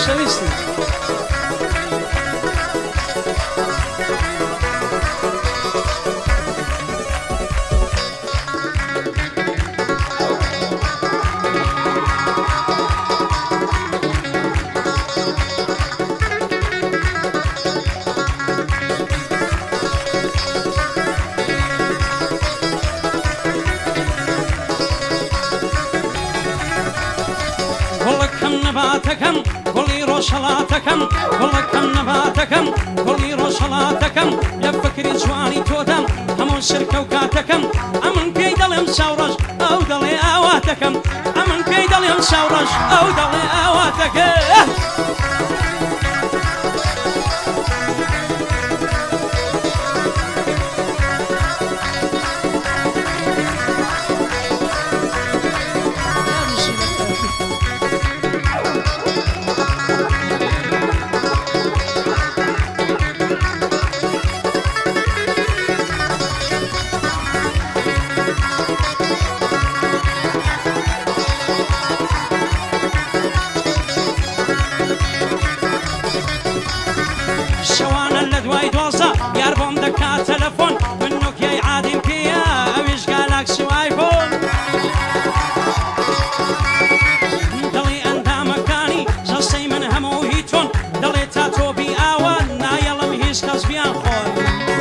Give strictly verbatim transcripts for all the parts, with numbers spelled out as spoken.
خۆشەویستی نباتكم كلي روشلاتكم كلكم نباتكم كلي روشلاتكم يا فكري جواني تودم همون شركة وكاتكم أمن كيد اليوم شورج أو دلي أواتكم أمن كيد اليوم شورج أو دلي أواتكم يار بوم دكا تلفون من نوكيا عادي مكيا ويش جالاكسي وايفون دلي اندا مكاني جلسي من همو هيتون دلي تاتو بي اوان نايلا مهيش كازبيان خون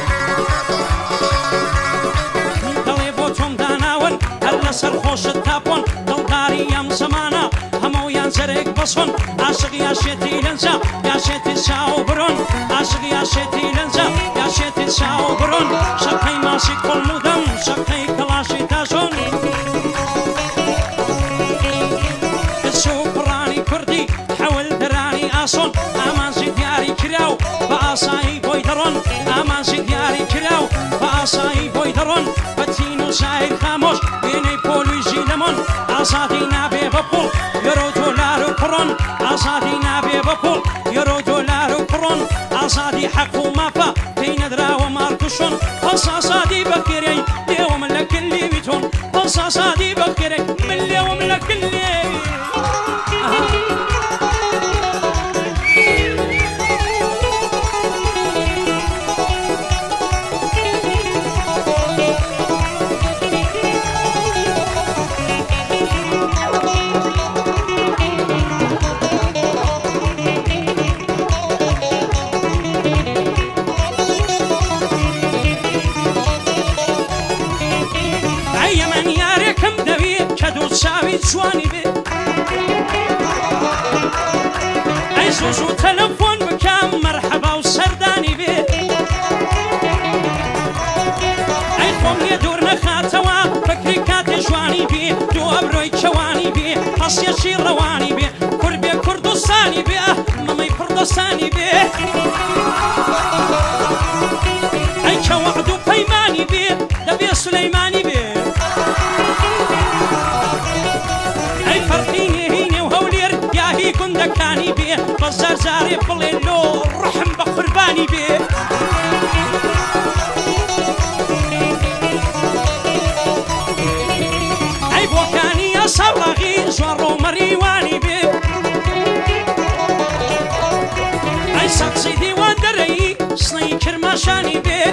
دلي بوتوم داناون هل سر خوش التابون دل داري يم زمانا همو ينزرق بصون عاشق يا شيتي لنزا يا شيتي ساو برون عاشق يا شيتي لنزا يا شيتي ساو برون شقي ماشي كل مدم شقي كلاشي تاجون السوق راني كردي حول دراني اصون امان زي دياري كراو بأصاي بويدرون امان زي دياري كراو بأصاي بويدرون بتينو ساير خاموش بيني بوليجي لمون آزادی نبی بپول یورو دلار و کرون آزادی نبی بپول یورو دلار و کرون آزادی حق و مافا بین درا و مارکشون خاص آزادی بکری لیوم لکلی بیتون خاص آزادی بکری من لیوم لکلی شاوي جواني بي اي زوزو تلفون بكام مرحبا وسرداني بي اي خوم يدور نخاتوا فكري كاتي جواني بي دو ابروي جواني بي حصي شير رواني بي كربي كردستاني بي مامي كردستاني بي اي كوعدو بيماني بي دبي سليماني بي كن دكاني بيه بزار زاري بليلو رحم بقرباني بيه اي بوكاني يا صبغي زورو مريواني بيه اي سقسي ديوان دري صني كرماشاني بيه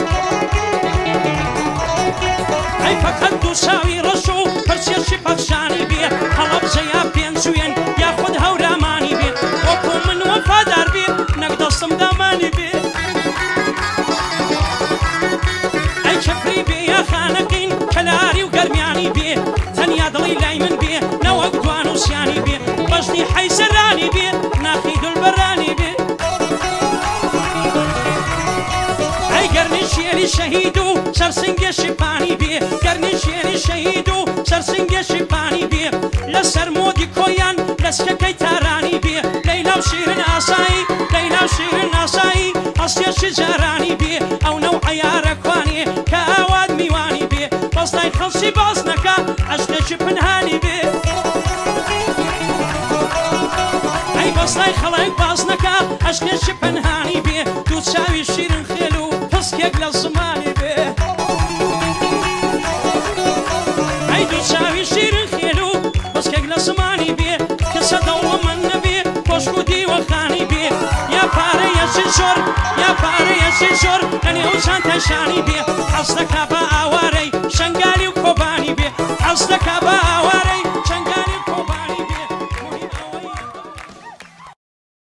اي فقط دوساوي رسو فرسي شبخشاني بيه حلب زيا بينزوين ياخد هوراماني بيه وكو من وفادار بيه نقدر صمداماني بيه اي شفري بيه يا خانقين كلاري وقرمياني بيه تنيا دلي لايمن بيه نوق دوانو سياني بيه بجدي حي سراني بيه ناخيدو البراني بيه اي قرني شيري شهيدو سرسنجي شباني بيه قرني شيري شهيدو سرسنجي شباني بيه لسر مودي كويان لسككي تاراني بيه ليلى وشيرين آساي ليلى وشيرين آساي أصيا شجراني بيه أو نوع ياركواني كأواد ميواني بيه بصلاي خلصي بازنكا عشقش بنهاني بيه أي بصلاي خلايك بازنكا عشقش بنهاني بيه دو تساوي شيرين خيلو تسكيك للزماني بيه أي دو تساوي شيرين خيلو تسكيك للزماني بيه كسا دولة من بيه كوشكو دي زۆر یا پارەیەکی زۆر لەنێوچان تەشانی بێ حەز دەکا بە ئاوارەی شنگالی و کۆبانی بێ حەز دەکا بە